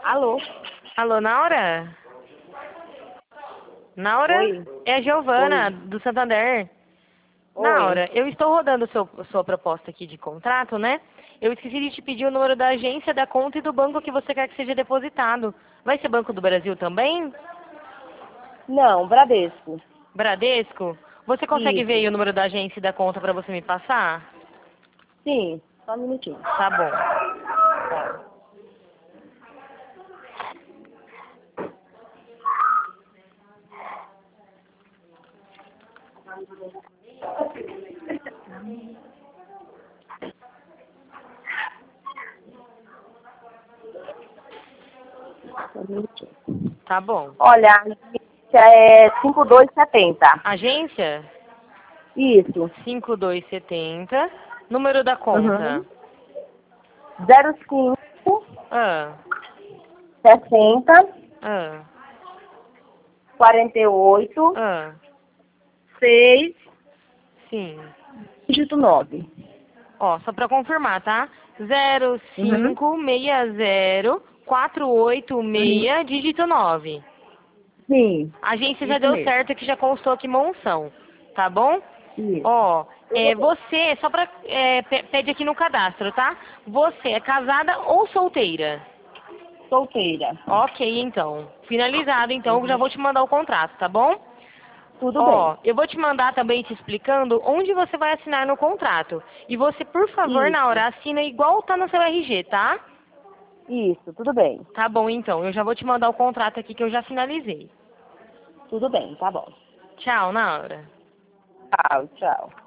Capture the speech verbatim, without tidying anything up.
Alô? Alô, Naura? Naura? Oi. É a Giovana, Oi. do Santander. Oi. Naura, eu estou rodando seu, sua proposta aqui de contrato, né? Eu esqueci de te pedir o número da agência, da conta e do banco que você quer que seja depositado. Vai ser Banco do Brasil também? Não, Bradesco. Bradesco? Você consegue ver Isso. aí o número da agência e da conta para você me passar? Sim, só um minutinho. Tá bom. Tá. Só um minutinho. Tá bom. Olha, a agência é cinco dois setenta. Agência? Isso. cinco dois setenta. Número da conta? Uhum. zero cinco Ah, sessenta ah, quarenta e oito ah. seis Sim. dígito nove. Ó, só pra confirmar, tá? Zero Uhum. cinco seis zero quatro oito Uhum. seis, dígito nove. Sim, A agência já isso deu mesmo. certo que já constou aqui Monção, tá bom? Isso. Ó, Tudo é, bem. você, só pra, é, pe- pede aqui no cadastro, tá? Você é casada ou solteira? Solteira. Ok, então. Finalizado, então, eu já Uhum. vou te mandar o contrato, tá bom? Tudo bem. Ó, eu vou te mandar também te explicando onde você vai assinar no contrato. E você, por favor, na Isso. hora, assina igual tá no seu R G, tá? Isso, tudo bem. Tá bom, então. Eu já vou te mandar o contrato aqui que eu já finalizei. Tudo bem, tá bom. Tchau, Naura. Tchau, tchau.